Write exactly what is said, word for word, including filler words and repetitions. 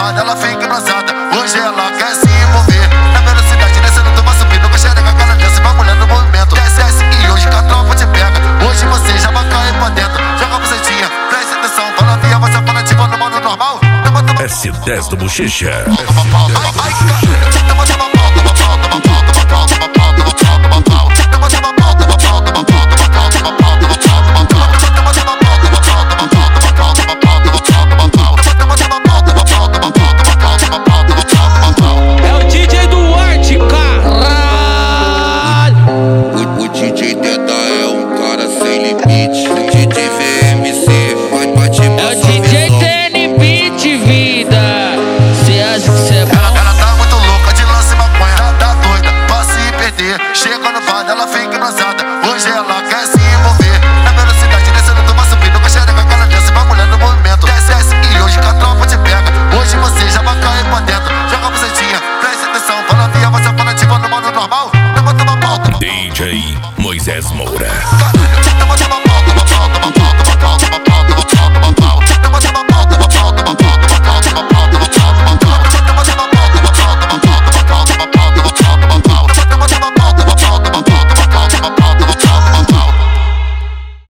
baile, ela vem hipnotizada. Hoje ela quer se envolver. Na velocidade, descendo, toma subindo. Com a xereca, aquela dança, vai mulher no movimento. Desce, desce e hoje que a tropa te pega. Hoje você já vai cair pra dentro. Joga a bucetinha, presta atenção. Fala via, você fala tipo no modo normal. S dez do Bochecha. Chega no baile, ela vem hipnotizada. Hoje ela quer se envolver. Na velocidade, descendo, toma subindo. Com a xereca, aquela dança, vai mulher no movimento. Desce, desce e hoje que a tropa te pega. Hoje você já vai cair pra dentro. Joga a bucetinha, presta atenção. Fala via, você fala tipo no modo normal. Toma, toma, toma, toma. D J Moisés Moura.